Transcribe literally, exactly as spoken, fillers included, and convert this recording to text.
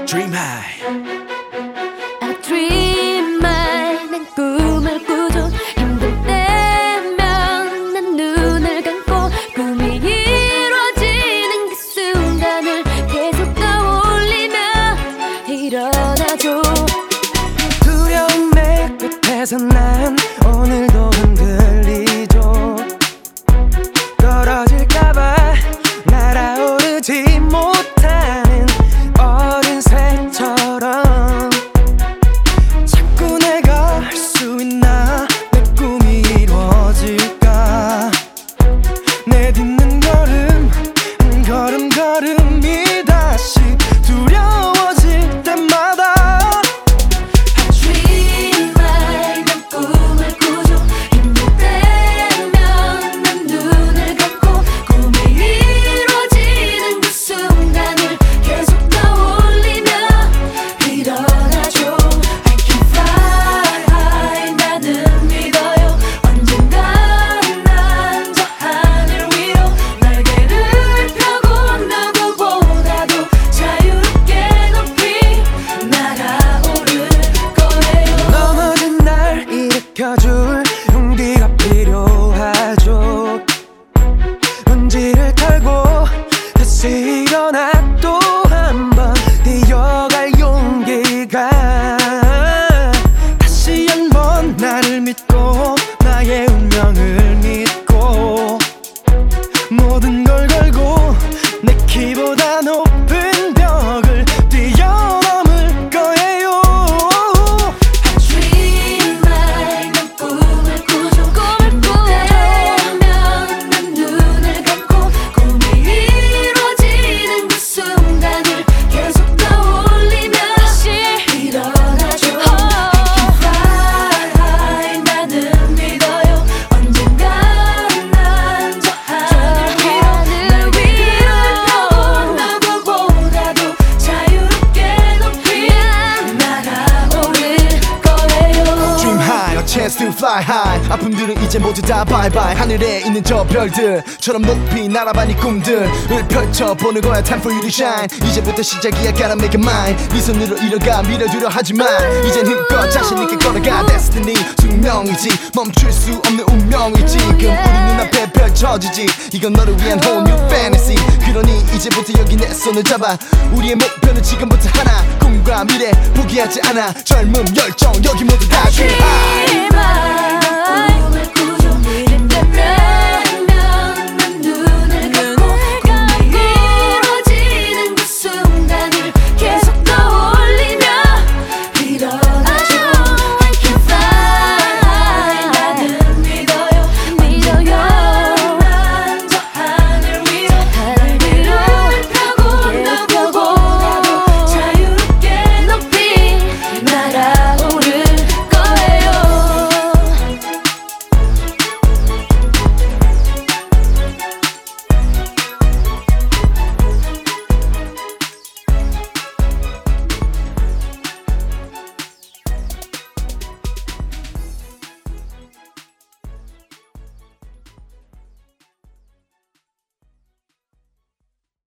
Dream high I dream high 난 꿈을 꾸죠 힘들 때면 난 눈을 감고 꿈이 이루어지는 그 순간을 계속 떠올리며 일어나죠 두려움의 끝에서 난 오늘도 흔들리죠 떨어질까봐 날아오르지 못하는 어린 새처럼 자꾸 내가 할 수 있나 내 꿈이 이루어질까 내 딛는 걸음 한 걸음 걸음이 다시 두려워질 때마다 Dream high 난 꿈을 꾸죠 힘들 때면 난 눈을 감고 꿈이 이루어지는 그 순간을 계속 떠올리며 일어나죠 I can fly high 나는 믿어요 언젠간 난 저 하늘 위로 날개를 펴고 누구보다도 자유롭게 높이 날아오를 거예요 넘어진 날 일으켜줄 용기가 필요하죠 먼지를 털고 다시 일어나 또 한 번 뛰어갈 용기가 다시 한 번 나를 믿고 나의 운명을 믿고 모든 걸 걸고 내 키보다 높은 벽을 뛰어넘을 거예요 Dream high 난 꿈을 꾸죠 꿈을 꾸면 난 눈을 감고 꿈이 이루어지는 그 순간을 계속 떠올리며 다시 일어나죠 I can fly high 나는 믿어요 언젠간 난 저 하늘 위로 날개를 펴고 누구보다도 자유롭게 높이 날아오를 거예요 Dream high, a chance to fly high 아픔들은 이제 모두 다 bye bye 하늘에 있는 저 별들처럼 높이 날아봐 네 꿈들을 펼쳐보는 거야 Time for you to shine 이제부터 시작이야 gotta make it mine 네 손으로 이뤄가 밀어두려 하지만 이젠 힘껏 자신있게 걸어가 Destiny 숙명이지 멈출 수 없는 운명이지 지금 우리 눈앞에 펼쳐지지 이건 너를 위한 whole new fantasy 그러니 이제부터 여기 내 손을 잡아 우리의 목표는 지금부터 하나 꿈과 미래 포기하지 않아 젊음 열정 여기 모두 다 Dream high Dream high